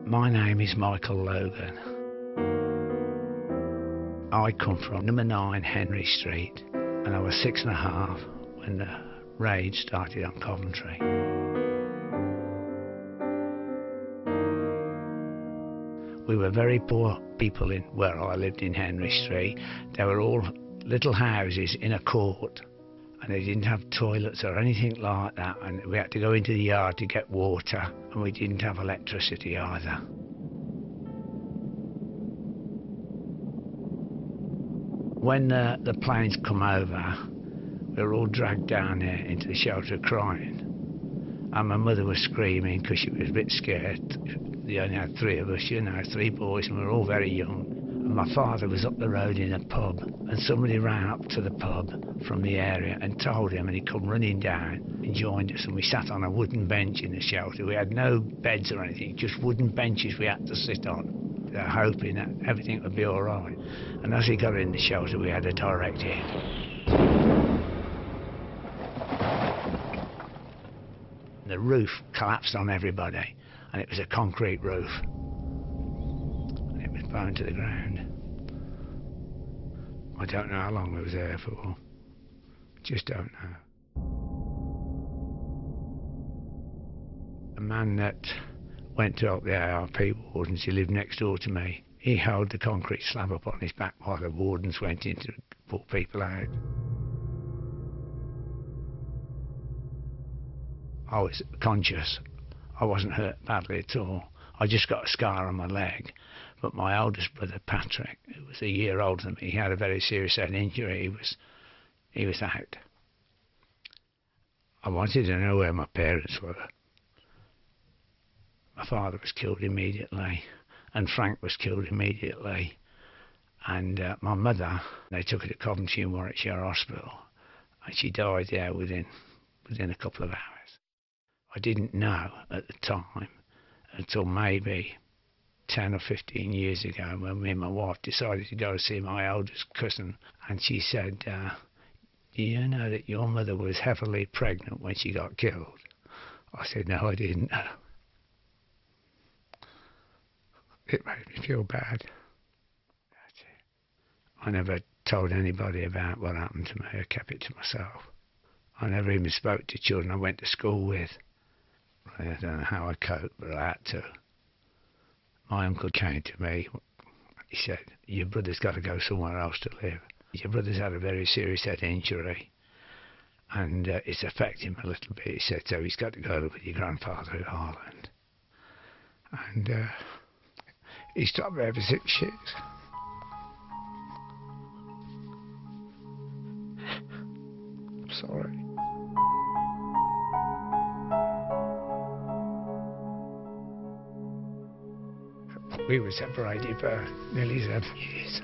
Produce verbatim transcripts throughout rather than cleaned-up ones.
My name is Michael Logan. I come from number nine Henry Street, and I was six and a half when the raid started on Coventry. We were very poor people in where I lived in Henry Street. They were all little houses in a court, and they didn't have toilets or anything like that, and we had to go into the yard to get water, and we didn't have electricity either. When uh, the planes come over, we were all dragged down here into the shelter crying, and my mother was screaming because she was a bit scared. They only had three of us, you know, three boys, and we were all very young. And my father was up the road in a pub, and somebody ran up to the pub from the area and told him, and he come running down and joined us, and we sat on a wooden bench in the shelter. We had no beds or anything, just wooden benches we had to sit on, uh, hoping that everything would be all right. And as he got in the shelter, we had a direct hit. The roof collapsed on everybody, and it was a concrete roof. It was blown to the ground. I don't know how long we was there for. Just don't know. A man that went to help the A R P wardens, he lived next door to me. He held the concrete slab up on his back while the wardens went in to put people out. I was conscious. I wasn't hurt badly at all. I just got a scar on my leg. But my oldest brother, Patrick, who was a year older than me, he had a very serious head injury. He was, he was out. I wanted to know where my parents were. My father was killed immediately, and Frank was killed immediately. And uh, my mother, they took her to Coventry and Warwickshire Hospital, and she died there within, within a couple of hours. I didn't know at the time until maybe ten or fifteen years ago when me and my wife decided to go to see my oldest cousin, and she said, uh, do you know that your mother was heavily pregnant when she got killed? I said, no, I didn't know. It made me feel bad. That's it. I never told anybody about what happened to me. I kept it to myself. I never even spoke to children I went to school with. I don't know how I coped, but I had to. My uncle came to me. He said, your brother's got to go somewhere else to live. Your brother's had a very serious head injury, and uh, it's affected him a little bit. He said, so he's got to go live with your grandfather at Harland. And uh, he stopped there for six years. I'm sorry. We were separated for nearly seven years.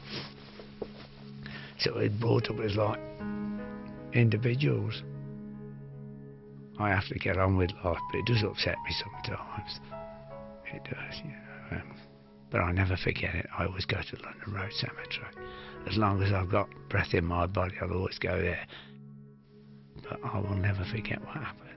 So we brought up as like individuals. I have to get on with life, but it does upset me sometimes. It does, you know. Um, but I never forget it. I always go to London Road Cemetery. As long as I've got breath in my body, I'll always go there. But I will never forget what happened.